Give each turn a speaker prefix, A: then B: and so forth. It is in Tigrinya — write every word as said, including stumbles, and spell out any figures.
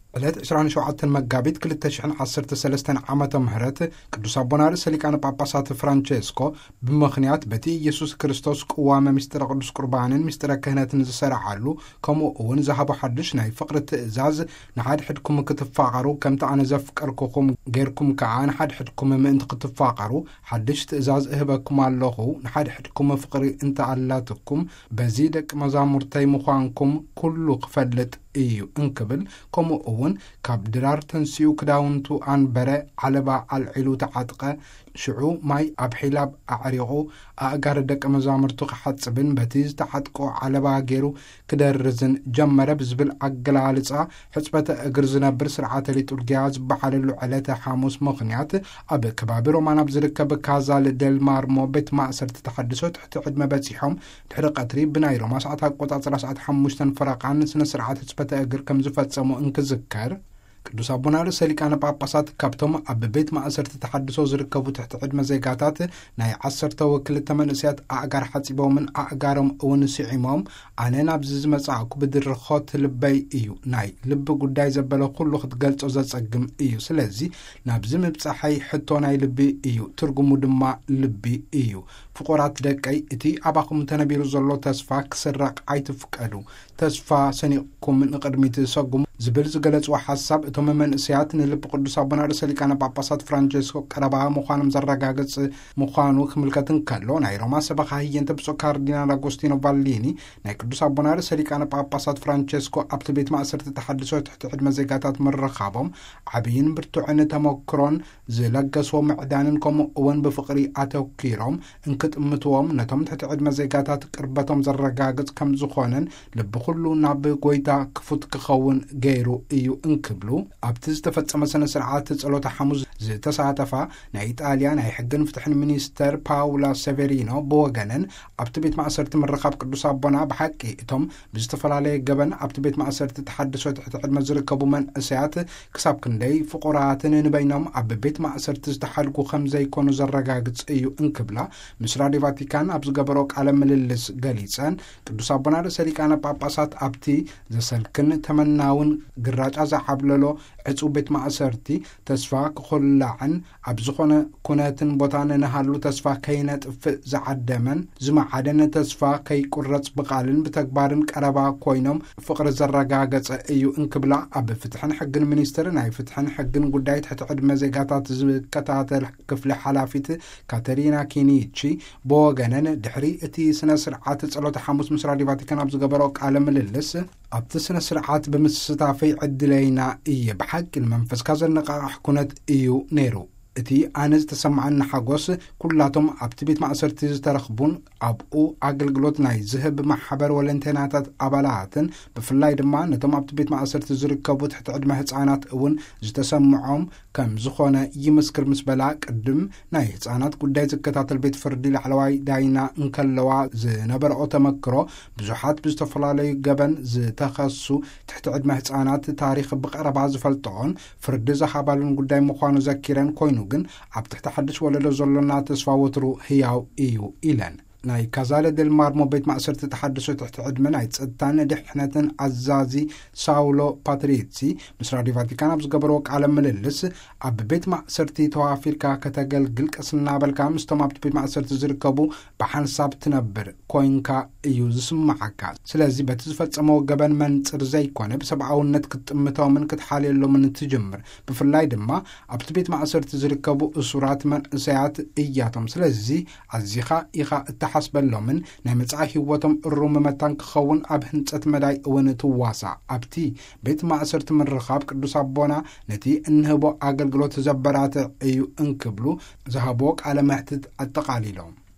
A: ዕለት عشرين وسبعة መጋቢት ሁለት ሺህ ዓሰርተ ሰለስተ ዓመተ ምህረት ቅዱስ አቡነ ርእሰ ሊቃነ ጳጳሳት ፍራንቼስኮ በመኽንያት በቲ ኢየሱስ ክርስቶስ ቅዋመ ምስጢረ ቅዱስ ቁርባንን ምስጢረ ክህነትን ዝሰርዓሉ ከምኡ እውን ዝሃቦ ሓድሽ ናይ ፍቅሪ ትእዛዝ ንሓድ ሕድኩም ክትፋቀሩ ከምቲ ኣነ ዘፍቀርኩኩም ጌርኩም ከዓ ንሓድ ሕድኩም ምእንቲ ክትፋቀሩ ሓድሽ ትእዛዝ እህበኩም ኣለኹ ንሓድ ሕድኩም ፍቅሪ እንተ ኣላትኩም በዚ ደቂ መዛሙርተይ ምዃንኩም ኩሉ ክፈልጥ እዩ እንክብል ከምኡ እውን ካብ ድራር ተንሲኡ ክዳውንቱ አንበረ ዓለባ አልዒሉ ተዓጥቀ ሽዑ ማይ ኣብ ሒላብ ኣዕሪቑ ኣእጋር ደቀ መዛሙርቱ ክሓጽብን በቲ ዝተዓጥቆ ዓለባ ገይሩ ክደርዝን ጀመረ ብዝብል ኣገላልጻ ሕጽበተ እግር ዝነብር ስርዓተ ሊጡርግያ ዝበሓለሉ ዕለተ ሐሙስ ምኽንያት ኣብ ከባቢ ሮማን ኣብ ዝርከብ ካዛል ደል ማርሞ ቤት ማእሰርቲ ተሐድሶ ትሕቲ ዕድመ በፂሖም ድሕሪ ቀትሪ ብናይ ሮማ ሰዓት ኣቆጻጽራ ሰዓት ሓሙሽተ ፈረቓን ስነ ስርዓት ሕጽበተ እግር ከም ዝፈጸሙ እንክዝከር ቅዱስ አቡነ ርእሰ ሊቃነ ጳጳሳት ካብቶም ኣብ ቤት ማእሰርቲ ተሐድሶ ዝርከቡ ትሕቲ ዕድመ ዜጋታት ናይ ዓሰርተ ወክልተ መንእስያት ኣእጋር ሓጺቦምን ኣእጋሮም እውን ስዒሞም ኣነ ናብዚ ዝመጻእኩ ብድርኾት ልበይ እዩ ናይ ልቢ ጉዳይ ዘበለ ኩሉ ክትገልጾ ዘጸግም እዩ ስለዚ ናብዚ ምብጻሐይ ሕቶ ናይ ልቢ እዩ ትርጉሙ ድማ ልቢ እዩ ፍቁራት ደቀይ እቲ ኣባኹም ተነቢሩ ዘሎ ተስፋ ክስረቕ ኣይትፍቀዱ ተስፋ ሰኒቕኩም ንቕድሚት ሰጉም ዝብል ዝገለጽዎ ሓሳብ እቶም መንእስያት ንልቢ ቅዱስ አቡነ ርእሰ ሊቃነ ጳጳሳት ፍራንቼስኮ ቀረባ ምዃኖም ዘረጋግጽ ምዃኑ ክምልከትን ከሎ ናይ ሮማ ሰበኻ ህየንተ ብፁዕ ካርዲናል አጎስቲኖ ቫሊኒ ናይ ቅዱስ አቡነ ርእሰ ሊቃነ ጳጳሳት ፍራንቼስኮ ኣብቲ ቤት ማእሰርቲ ተሐድሶ ትሕቲ ዕድመ ዜጋታት ምርኻቦም ዓብይን ብርቱዕን ተመክሮን ዝለገስዎ ምዕዳንን ከምኡ እውን ብፍቕሪ ኣተኪሮም እንክጥምትዎም ነቶም ትሕቲ ዕድመ ዜጋታት ቅርበቶም ዘረጋግጽ ከም ዝኾነን ልቢ ኩሉ ናብ ጎይታ ክፉት ክኸውን ገይሩ እዩ እንክብሉ ኣብቲ ዝተፈጸመ ስነ ስርዓት ጸሎተ ሐሙስ ዝተሳተፋ ናይ ኢጣልያ ናይ ሕግን ፍትሕን ሚኒስተር ፓውላ ሴቨሪኖ ብወገነን ኣብቲ ቤት ማእሰርቲ ምርኻብ ቅዱስ አቦና ብሓቂ እቶም ብዝተፈላለየ ገበን ኣብቲ ቤት ማእሰርቲ ተሐድሶ ትሕቲ ዕድመ ዝርከቡ መንእስያት ክሳብ ክንደይ ፍቁራትን ንበይኖም ኣብ ቤት ማእሰርቲ ዝተሓልጉ ከም ዘይኮኑ ዘረጋግጽ እዩ እንክብላ ምስ ራድዮ ቫቲካን ኣብ ዝገበሮ ቃለ ምልልስ ገሊጸን ቅዱስ አቡነ ርእሰ ሊቃነ ጳጳሳት ኣብቲ ዘሰልክን ተመናውን ግራጫ ዘሓብለሎ ዕጹብ ቤት ማእሰርቲ ተስፋ ክኹላዕን ኣብ ዝኾነ ኩነትን ቦታን ንሃሉ ተስፋ ከይነጥፍእ ዝዓደመን ዝመዓደነ ተስፋ ከይቁረጽ ብቓልን ብተግባርን ቀረባ ኮይኖም ፍቕሪ ዘረጋገጸ እዩ እንክብላ ኣብ ፍትሕን ሕግን ሚኒስትር ናይ ፍትሕን ሕግን ጉዳይ ትሕቲ ዕድመ ዜጋታት ዝከታተል ክፍሊ ሓላፊት ካተሪና ኪኒቺ ብወገነን ድሕሪ እቲ ስነ ስርዓት ጸሎተ ሐሙስ ምስ ራድዮ ቫቲካን ኣብ ዝገበሮ ቃለ ምልልስ ኣብቲ ስነ ስርዓት ብምስሳተፈይ ዕድለይና እየ ብሓቂ መንፈስካ ዘነቃቕሕ ኩነት እዩ ነይሩ እቲ ኣነ ዝተሰምዓኒ ሓጎስ ኩላቶም ኣብቲ ቤት ማእሰርቲ ዝተረኽቡን ኣብኡ ኣገልግሎት ናይ ዝህብ ማሕበር ወለንተናታት ኣባላትን ብፍላይ ድማ ነቶም ኣብቲ ቤት ማእሰርቲ ዝርከቡ ትሕቲ ዕድመ ህፃናት እውን ዝተሰምዖም ከም ዝኾነ ይምስክር ምስ በላ ቅድም ናይ ህፃናት ጉዳይ ዝከታተል ቤት ፍርዲ ላዕለዋይ ዳይና እንከለዋ ዝነበረኦ ተመክሮ ብዙሓት ብዝተፈላለዩ ገበን ዝተኸሱ ትሕቲ ዕድመ ህፃናት ታሪክ ብቐረባ ዝፈልጥዖን ፍርዲ ዝሃባሉን ጉዳይ ምዃኑ ዘኪረን ኮይኑ ግን ኣብ ትሕቲ ሓድሽ ወለዶ ዘሎና ተስፋ ወትሩ ህያው እዩ ኢለን ናይ ካዛለ ደል ማርሞ ቤት ማእሰርቲ ተሐድሶ ትሕቲ ዕድመ ናይ ጸጥታን ድሕነትን ኣዛዚ ሳውሎ ፓትሪሲ ምስ ራድዮ ቫቲካን ኣብ ዝገበሮ ቃለ ምልልስ ኣብ ቤት ማእሰርቲ ተዋፊርካ ከተገልግል ቀስና በልካ ምስቶም ኣብቲ ቤት ማእሰርቲ ዝርከቡ ብሓንሳብ ትነብር ኮይንካ እዩ ዝስማዓካ ስለዚ በቲ ዝፈጸመ ገበን መንጽር ዘይኮነ ብሰብኣውነት ክትጥምቶምን ክትሓልየሎምን ትጅምር ብፍላይ ድማ ኣብቲ ቤት ማእሰርቲ ዝርከቡ እሱራት መንእሰያት እያቶም ስለዚ ኣዚኻ ኢኻ ሓስበሎምን ናይ መጻኢ ህይወቶም እሩም መታን ክኸውን ኣብ ህንጸት መዳይ እውን ትዋሳ ኣብቲ ቤት ማእሰርቲ ምርኻብ ቅዱስ አቦና ነቲ እንህቦ ኣገልግሎት ዘበራትዕ እዩ እንክብሉ ዝሃቦ ቃለ መሕትት ኣጠቃሊሎም